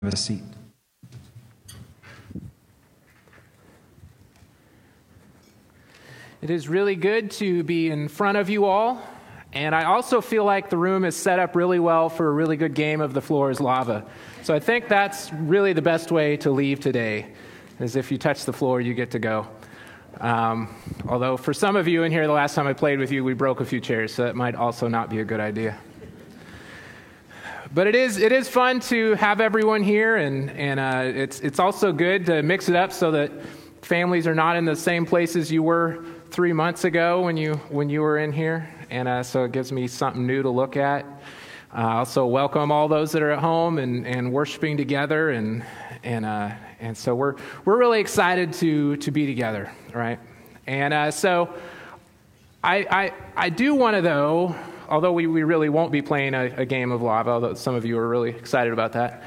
Have a seat. It is really good to be in front of you all, and I also feel like the room is set up really well for a really good game of The Floor is Lava. So I think that's really the best way to leave today, is if you touch the floor, you get to go. Although for some of you in here, the last time I played with you, we broke a few chairs, so that might also not be a good idea. But it is fun to have everyone here, and it's also good to mix it up so that families are not in the same places you were 3 months ago when you were in here, and so it gives me something new to look at. Also welcome all those that are at home and worshiping together, and so we're really excited to be together, right? And so I do want to, though. Although we really won't be playing a game of lava, although some of you are really excited about that,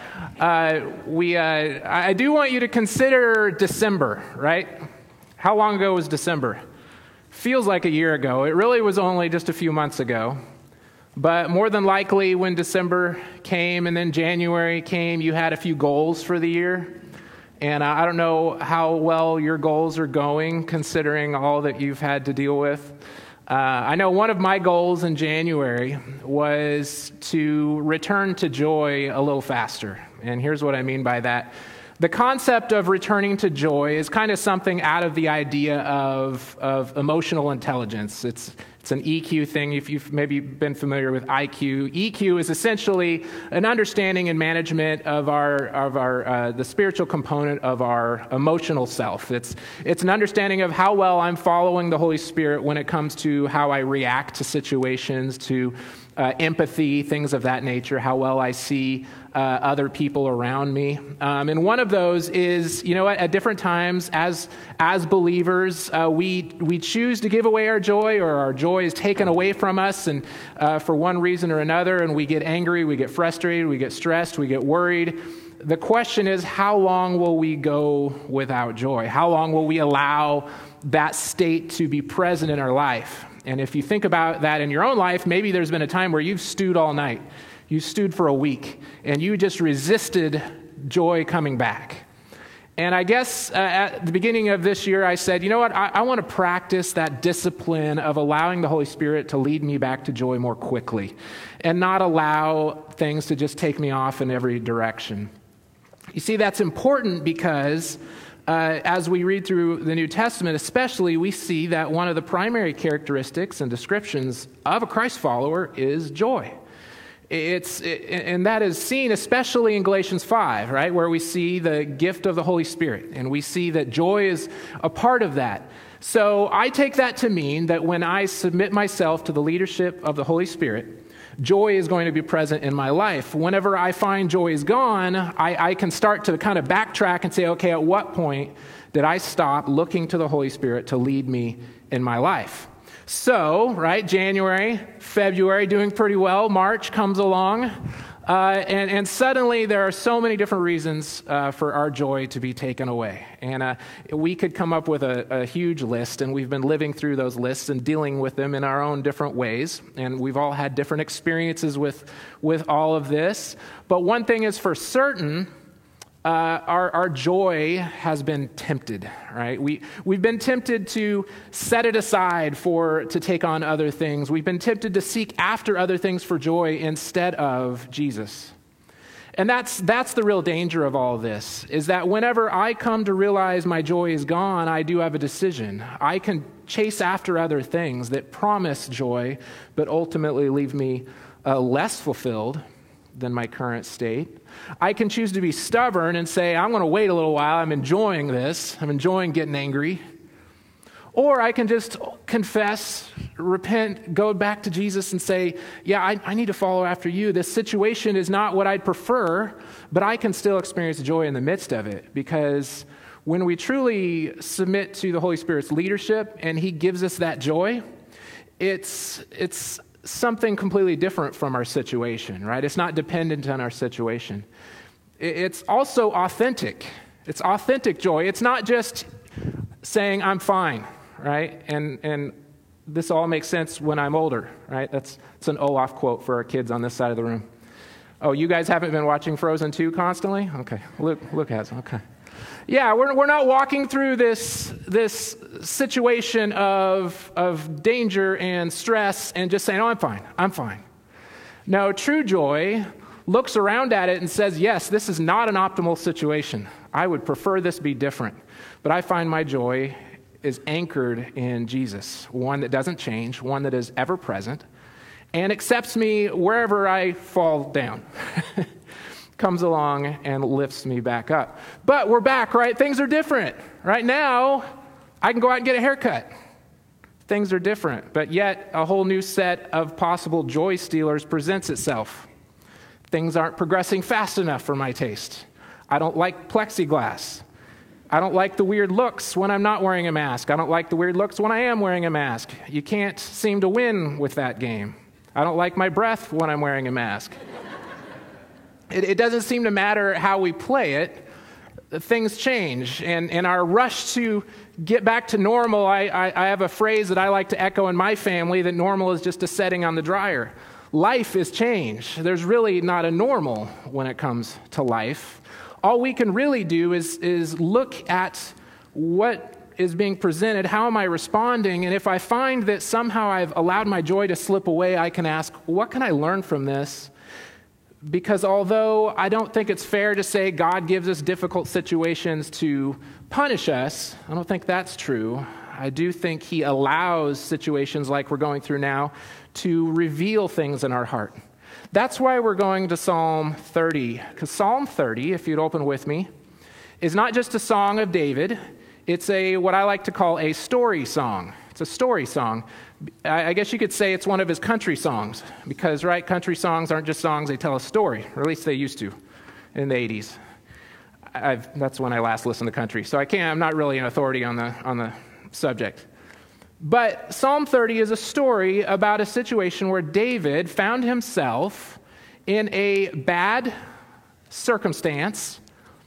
I do want you to consider December, right? How long ago was December? Feels like a year ago. It really was only just a few months ago. But more than likely, when December came and then January came, you had a few goals for the year. And I don't know how well your goals are going, considering all that you've had to deal with. I know one of my goals in January was to return to joy a little faster. And here's what I mean by that. The concept of returning to joy is kind of something out of the idea of emotional intelligence. It's an EQ thing, if you've maybe been familiar with IQ. EQ is essentially an understanding and management of the spiritual component of our emotional self. It's an understanding of how well I'm following the Holy Spirit when it comes to how I react to situations, to empathy, things of that nature, how well I see other people around me. And one of those is, at different times as believers, we choose to give away our joy, or our joy is taken away from us, and for one reason or another, and we get angry, we get frustrated, we get stressed, we get worried. The question is, how long will we go without joy? How long will we allow that state to be present in our life? And if you think about that in your own life, maybe there's been a time where you've stewed all night. You stewed for a week, and you just resisted joy coming back. And I guess at the beginning of this year, I said, you know what, I want to practice that discipline of allowing the Holy Spirit to lead me back to joy more quickly, and not allow things to just take me off in every direction. You see, that's important because as we read through the New Testament especially, we see that one of the primary characteristics and descriptions of a Christ follower is joy. And that is seen especially in Galatians 5, right, where we see the gift of the Holy Spirit, and we see that joy is a part of that. So I take that to mean that when I submit myself to the leadership of the Holy Spirit, joy is going to be present in my life. Whenever I find joy is gone, I can start to kind of backtrack and say, okay, at what point did I stop looking to the Holy Spirit to lead me in my life? So, right, January, February, doing pretty well. March comes along, and suddenly there are so many different reasons for our joy to be taken away. And we could come up with a huge list, and we've been living through those lists and dealing with them in our own different ways. And we've all had different experiences with all of this. But one thing is for certain, our joy has been tempted, right? We've been tempted to set it aside to take on other things. We've been tempted to seek after other things for joy instead of Jesus. And that's the real danger of all this, is that whenever I come to realize my joy is gone, I do have a decision. I can chase after other things that promise joy, but ultimately leave me less fulfilled than my current state. I can choose to be stubborn and say, I'm going to wait a little while. I'm enjoying this. I'm enjoying getting angry. Or I can just confess, repent, go back to Jesus and say, yeah, I need to follow after you. This situation is not what I'd prefer, but I can still experience joy in the midst of it. Because when we truly submit to the Holy Spirit's leadership and He gives us that joy, it's something completely different from our situation, right? It's not dependent on our situation. It's also authentic. It's authentic joy. It's not just saying, I'm fine, right? And this all makes sense when I'm older, right? That's an Olaf quote for our kids on this side of the room. Oh, you guys haven't been watching Frozen 2 constantly? Okay, Luke has, okay. Yeah, we're not walking through this situation of danger and stress and just saying, oh, I'm fine. No, true joy looks around at it and says, yes, this is not an optimal situation. I would prefer this be different. But I find my joy is anchored in Jesus, one that doesn't change, one that is ever present, and accepts me wherever I fall down. Comes along and lifts me back up. But we're back, right? Things are different. Right now, I can go out and get a haircut. Things are different, but yet a whole new set of possible joy stealers presents itself. Things aren't progressing fast enough for my taste. I don't like plexiglass. I don't like the weird looks when I'm not wearing a mask. I don't like the weird looks when I am wearing a mask. You can't seem to win with that game. I don't like my breath when I'm wearing a mask. It doesn't seem to matter how we play it. Things change. And in our rush to get back to normal, I have a phrase that I like to echo in my family, that normal is just a setting on the dryer. Life is change. There's really not a normal when it comes to life. All we can really do is look at what is being presented, how am I responding, and if I find that somehow I've allowed my joy to slip away, I can ask, what can I learn from this? Because although I don't think it's fair to say God gives us difficult situations to punish us, I don't think that's true. I do think he allows situations like we're going through now to reveal things in our heart. That's why we're going to Psalm 30, because Psalm 30, if you'd open with me, is not just a song of David. It's what I like to call a story song. It's a story song. I guess you could say it's one of his country songs, because, right, country songs aren't just songs, they tell a story, or at least they used to in the 80s. That's when I last listened to country, so I'm not really an authority on the subject. But Psalm 30 is a story about a situation where David found himself in a bad circumstance,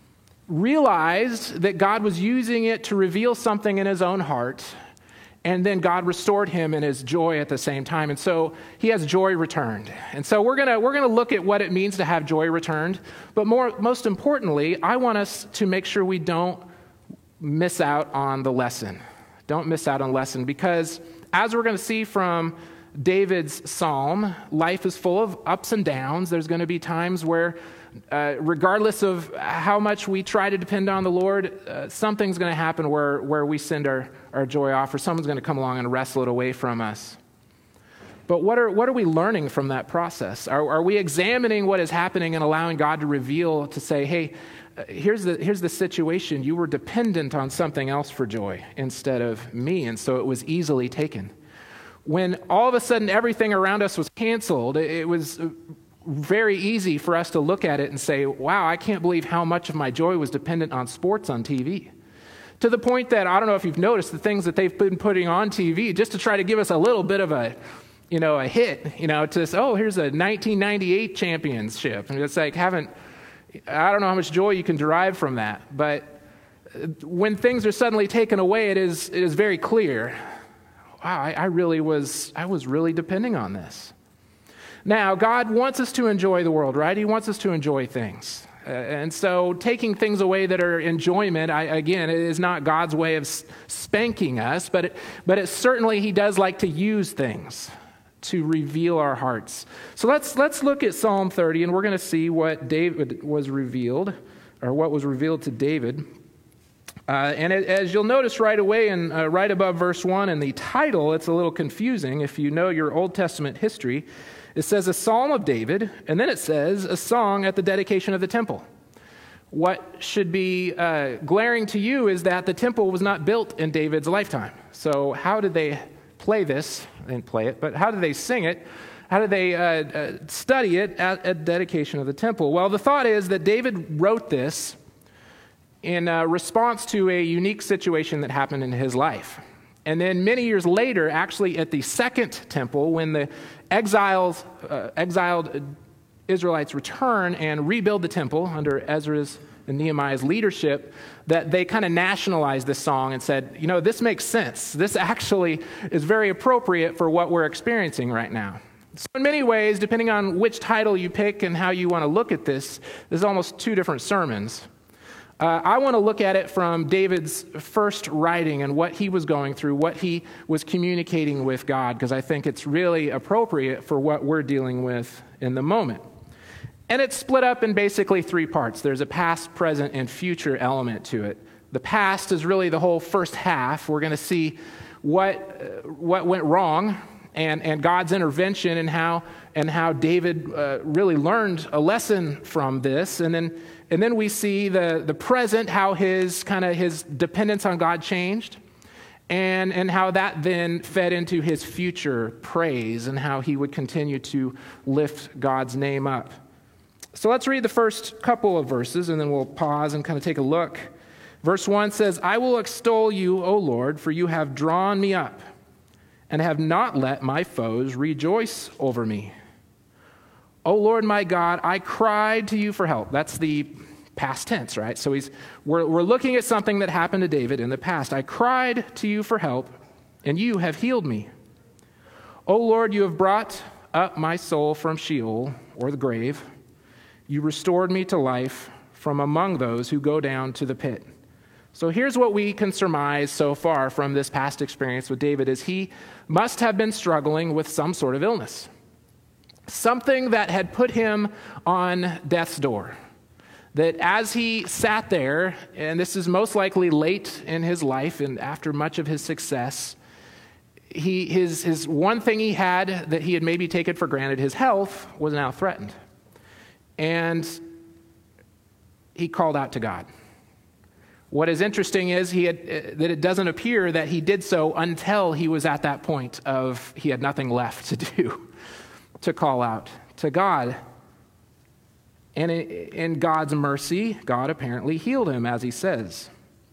realized that God was using it to reveal something in his own heart, and then God restored him in his joy at the same time. And so he has joy returned. And so we're gonna look at what it means to have joy returned. But most importantly, I want us to make sure we don't miss out on the lesson. Don't miss out on lesson, because as we're going to see from David's psalm, life is full of ups and downs. There's going to be times where, regardless of how much we try to depend on the Lord, something's going to happen where we send our joy off, or someone's going to come along and wrestle it away from us. But what are we learning from that process? Are we examining what is happening and allowing God to reveal, to say, hey, here's the situation. You were dependent on something else for joy instead of me, and so it was easily taken. When all of a sudden everything around us was canceled, it was very easy for us to look at it and say, wow, I can't believe how much of my joy was dependent on sports on TV. To the point that, I don't know if you've noticed the things that they've been putting on TV just to try to give us a little bit of a hit, to say, oh, here's a 1998 championship. And it's like, I don't know how much joy you can derive from that, but when things are suddenly taken away, it is very clear. Wow, I was really depending on this. Now, God wants us to enjoy the world, right? He wants us to enjoy things. And so taking things away that are enjoyment, again, it is not God's way of spanking us, but it certainly he does like to use things to reveal our hearts. So let's look at Psalm 30, and we're going to see what David was revealed, or what was revealed to David. And as you'll notice right away, and right above verse 1 in the title, it's a little confusing. If you know your Old Testament history, it says a psalm of David, and then it says a song at the dedication of the temple. What should be glaring to you is that the temple was not built in David's lifetime. So how did they play this? They didn't play it, but how did they sing it? How did they study it at dedication of the temple? Well, the thought is that David wrote this in response to a unique situation that happened in his life. And then many years later, actually at the second temple, when the exiled Israelites return and rebuild the temple under Ezra's and Nehemiah's leadership, that they kind of nationalized this song and said, this makes sense. This actually is very appropriate for what we're experiencing right now. So in many ways, depending on which title you pick and how you want to look at this, there's almost two different sermons. I want to look at it from David's first writing and what he was going through, what he was communicating with God, because I think it's really appropriate for what we're dealing with in the moment. And it's split up in basically three parts. There's a past, present, and future element to it. The past is really the whole first half. We're going to see what went wrong and God's intervention and how David really learned a lesson from this. And then we see the present, how his dependence on God changed, and how that then fed into his future praise and how he would continue to lift God's name up. So let's read the first couple of verses, and then we'll pause and kind of take a look. Verse 1 says, "I will extol you, O Lord, for you have drawn me up and have not let my foes rejoice over me. O Lord my God, I cried to you for help." That's the past tense, right? So we're looking at something that happened to David in the past. "I cried to you for help, and you have healed me. O Lord, you have brought up my soul from Sheol, or the grave. You restored me to life from among those who go down to the pit." So here's what we can surmise so far from this past experience with David is he must have been struggling with some sort of illness. Something that had put him on death's door. That as he sat there, and this is most likely late in his life and after much of his success, his one thing he had that he had maybe taken for granted, his health, was now threatened. And he called out to God. What is interesting is that it doesn't appear that he did so until he was at that point of he had nothing left to do, to call out to God. And in God's mercy, God apparently healed him, as he says.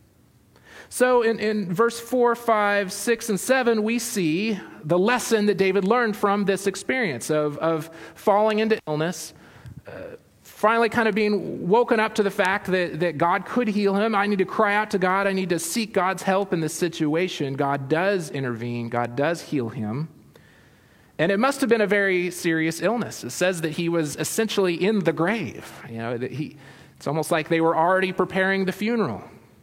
So in verse 4, 5, 6, and 7, we see the lesson that David learned from this experience of falling into illness, finally kind of being woken up to the fact that God could heal him. I need to cry out to God. I need to seek God's help in this situation. God does intervene. God does heal him. And it must have been a very serious illness. It says that he was essentially in the grave. You know, it's almost like they were already preparing the funeral.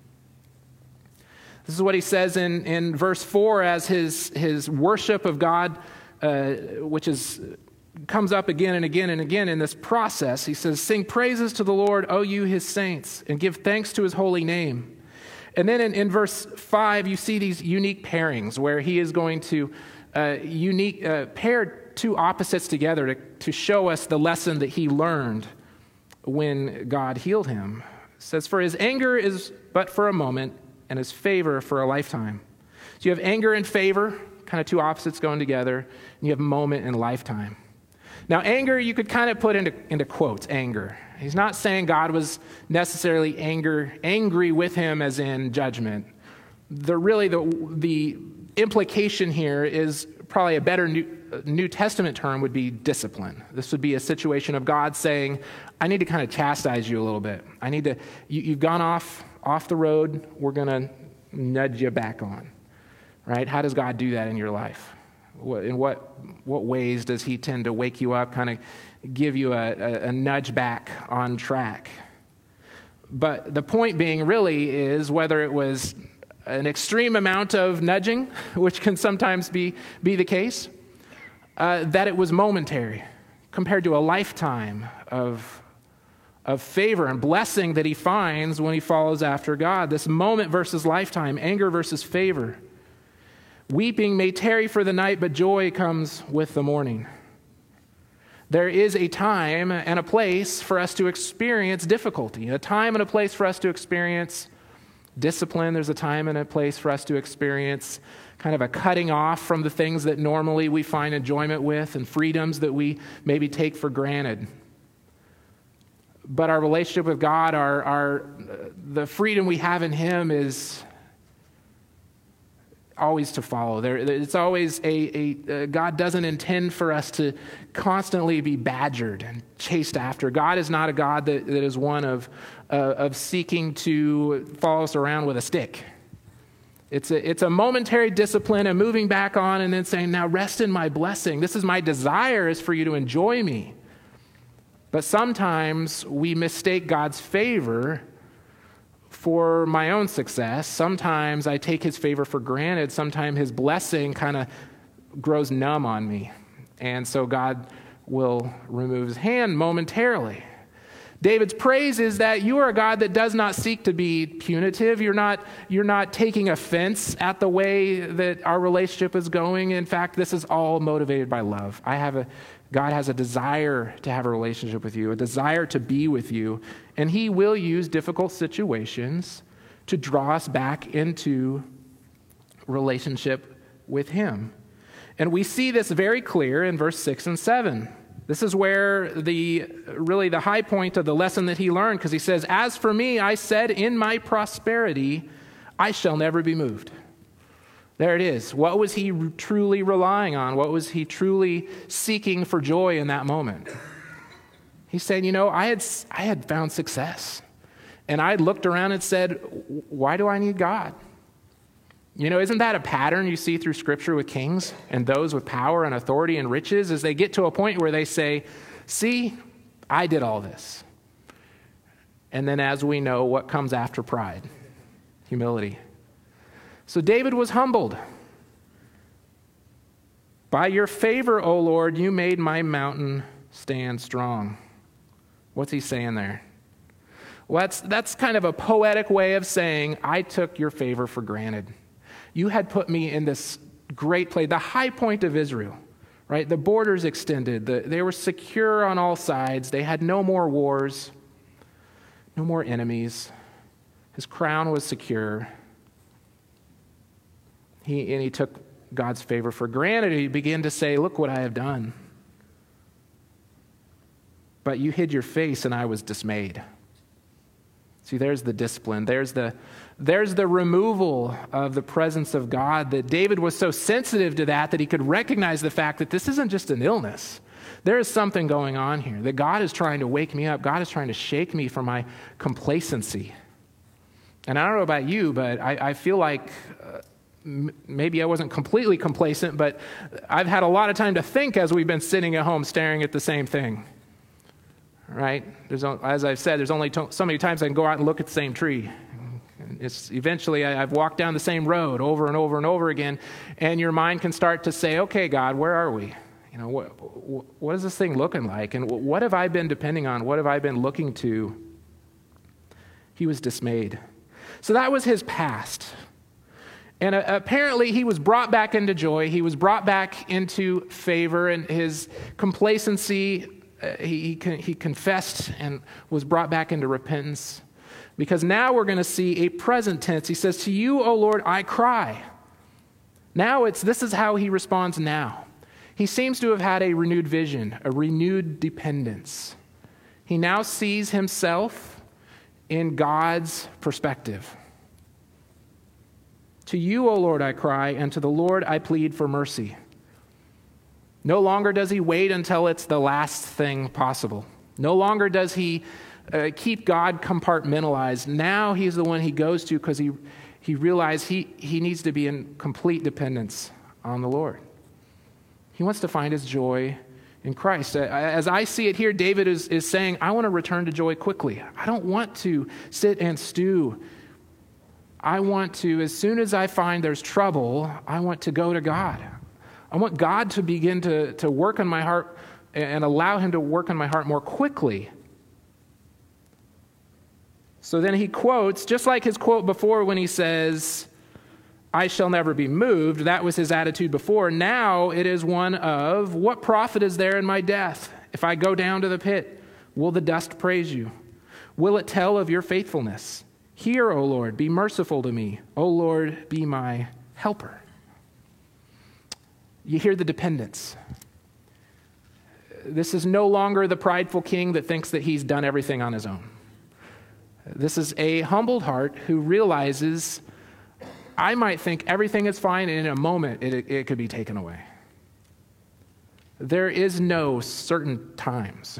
This is what he says in verse 4 as his worship of God, which comes up again and again and again in this process. He says, "Sing praises to the Lord, O you his saints, and give thanks to his holy name." And then in verse 5, you see these unique pairings where he is going to pair two opposites together to show us the lesson that he learned when God healed him. It says, "For his anger is but for a moment, and his favor for a lifetime." So you have anger and favor, kind of two opposites going together, and you have moment and lifetime. Now, anger, you could kind of put into quotes, anger. He's not saying God was necessarily angry with him as in judgment. The implication here is probably a better New Testament term would be discipline. This would be a situation of God saying, I need to kind of chastise you a little bit. You've gone off the road, we're going to nudge you back on. Right? How does God do that in your life? In what ways does he tend to wake you up, kind of give you a nudge back on track? But the point being really is whether it was an extreme amount of nudging, which can sometimes be the case, that it was momentary compared to a lifetime of favor and blessing that he finds when he follows after God. This moment versus lifetime, anger versus favor. Weeping may tarry for the night, but joy comes with the morning. There is a time and a place for us to experience difficulty, a time and a place for us to experience discipline. There's a time and a place for us to experience kind of a cutting off from the things that normally we find enjoyment with and freedoms that we maybe take for granted. But our relationship with God, the freedom we have in him is always to follow. It's always God doesn't intend for us to constantly be badgered and chased after. God is not a God that is one of seeking to follow us around with a stick. It's a momentary discipline and moving back on and then saying, now rest in my blessing. This is my desire, is for you to enjoy me. But sometimes we mistake God's favor for my own success. Sometimes I take his favor for granted. Sometimes his blessing kind of grows numb on me. And so God will remove his hand momentarily. David's praise is that you are a God that does not seek to be punitive. You're not taking offense at the way that our relationship is going. In fact, this is all motivated by love. God has a desire to have a relationship with you, a desire to be with you, and he will use difficult situations to draw us back into relationship with him. And we see this very clear in verse 6 and 7. This is where the high point of the lesson that he learned, because he says, as for me, I said in my prosperity, I shall never be moved. There it is. What was he truly relying on? What was he truly seeking for joy in that moment? He's saying, I had found success. And I had looked around and said, why do I need God? Isn't that a pattern you see through Scripture with kings and those with power and authority and riches, as they get to a point where they say, see, I did all this. And then as we know, what comes after pride? Humility. So David was humbled. By your favor, O Lord, you made my mountain stand strong. What's he saying there? Well, that's kind of a poetic way of saying, I took your favor for granted. You had put me in this great place, the high point of Israel, right? The borders extended. They were secure on all sides. They had no more wars, no more enemies. His crown was secure. He took God's favor for granted. He began to say, look what I have done. But you hid your face and I was dismayed. See, there's the discipline. There's the removal of the presence of God, that David was so sensitive to that he could recognize the fact that this isn't just an illness. There is something going on here, that God is trying to wake me up. God is trying to shake me from my complacency. And I don't know about you, but I feel like maybe I wasn't completely complacent, but I've had a lot of time to think as we've been sitting at home staring at the same thing. Right? As I've said, there's only so many times I can go out and look at the same tree. Eventually I've walked down the same road over and over and over again, and your mind can start to say, okay, God, where are we? What is this thing looking like? And what have I been depending on? What have I been looking to? He was dismayed. So that was his past. And apparently he was brought back into joy. He was brought back into favor, and his complacency, he confessed and was brought back into repentance. Because now we're going to see a present tense. He says, to you, O Lord, I cry. Now this is how he responds now. He seems to have had a renewed vision, a renewed dependence. He now sees himself in God's perspective. To you, O Lord, I cry, and to the Lord I plead for mercy. No longer does he wait until it's the last thing possible. No longer does he keep God compartmentalized. Now he's the one he goes to because he realized he needs to be in complete dependence on the Lord. He wants to find his joy in Christ. As I see it here, David is saying, I want to return to joy quickly. I don't want to sit and stew. I want to, as soon as I find there's trouble, I want to go to God. I want God to begin to work on my heart and allow him to work on my heart more quickly. So then he quotes, just like his quote before when he says, I shall never be moved. That was his attitude before. Now it is one of, what profit is there in my death? If I go down to the pit, will the dust praise you? Will it tell of your faithfulness? Hear, O Lord, be merciful to me. O Lord, be my helper. You hear the dependence. This is no longer the prideful king that thinks that he's done everything on his own. This is a humbled heart who realizes, I might think everything is fine, and in a moment it could be taken away. There is no certain times.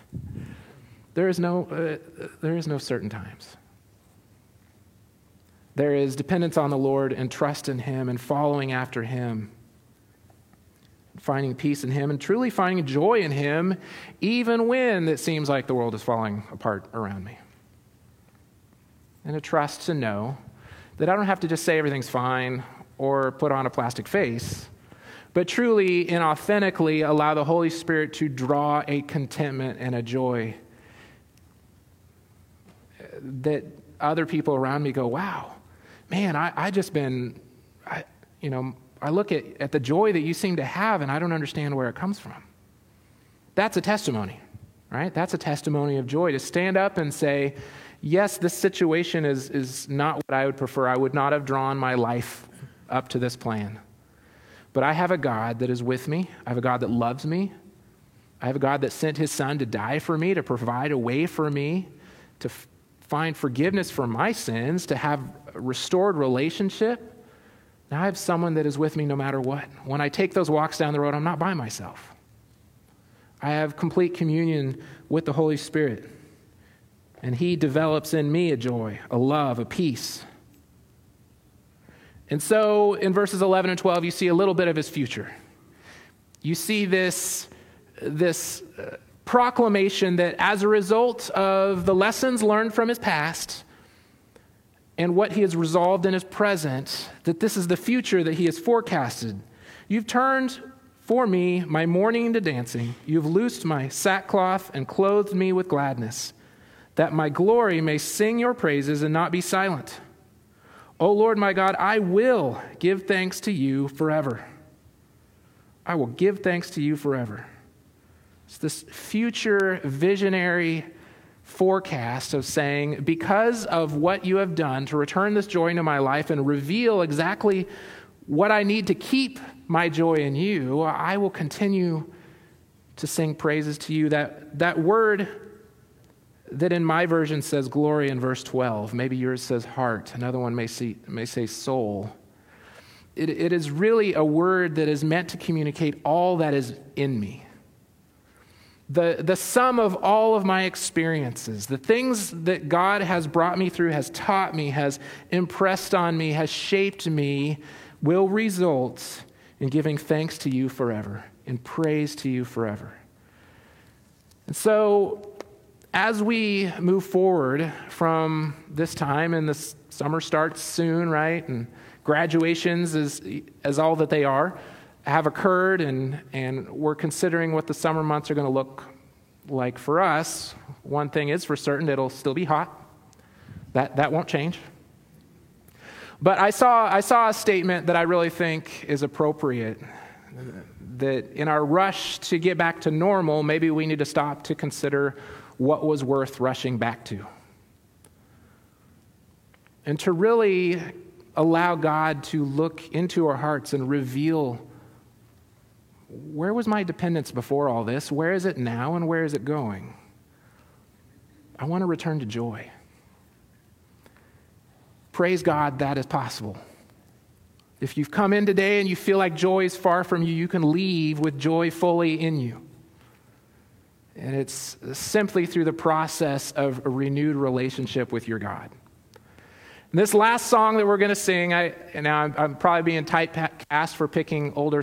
There is no certain times. There is dependence on the Lord and trust in him and following after him, finding peace in him and truly finding joy in him, even when it seems like the world is falling apart around me. And a trust to know that I don't have to just say everything's fine or put on a plastic face, but truly and authentically allow the Holy Spirit to draw a contentment and a joy that other people around me go, wow, man, I look at the joy that you seem to have, and I don't understand where it comes from. That's a testimony, right? That's a testimony of joy, to stand up and say, yes, this situation is not what I would prefer. I would not have drawn my life up to this plan. But I have a God that is with me. I have a God that loves me. I have a God that sent his son to die for me, to provide a way for me, to find forgiveness for my sins, to have a restored relationship. Now I have someone that is with me no matter what. When I take those walks down the road, I'm not by myself. I have complete communion with the Holy Spirit. And he develops in me a joy, a love, a peace. And so in verses 11 and 12, you see a little bit of his future. You see this proclamation that as a result of the lessons learned from his past and what he has resolved in his present, that this is the future that he has forecasted. You've turned for me my mourning into dancing. You've loosed my sackcloth and clothed me with gladness, that my glory may sing your praises and not be silent. O Lord my God, I will give thanks to you forever. I will give thanks to you forever. It's this future visionary forecast of saying, because of what you have done to return this joy into my life and reveal exactly what I need to keep my joy in you, I will continue to sing praises to you. That word that in my version says glory in verse 12. Maybe yours says heart. Another one may say soul. It is really a word that is meant to communicate all that is in me. The sum of all of my experiences, the things that God has brought me through, has taught me, has impressed on me, has shaped me, will result in giving thanks to you forever, in praise to you forever. And so, as we move forward from this time, and the summer starts soon, right? And graduations, as all that they are, have occurred, and we're considering what the summer months are going to look like for us. One thing is for certain, it'll still be hot. That won't change. But I saw a statement that I really think is appropriate, that in our rush to get back to normal, maybe we need to stop to consider what was worth rushing back to. And to really allow God to look into our hearts and reveal, where was my dependence before all this? Where is it now, and where is it going? I want to return to joy. Praise God, that is possible. If you've come in today and you feel like joy is far from you, you can leave with joy fully in you. And it's simply through the process of a renewed relationship with your God. And this last song that we're going to sing, I'm probably being typecast for picking older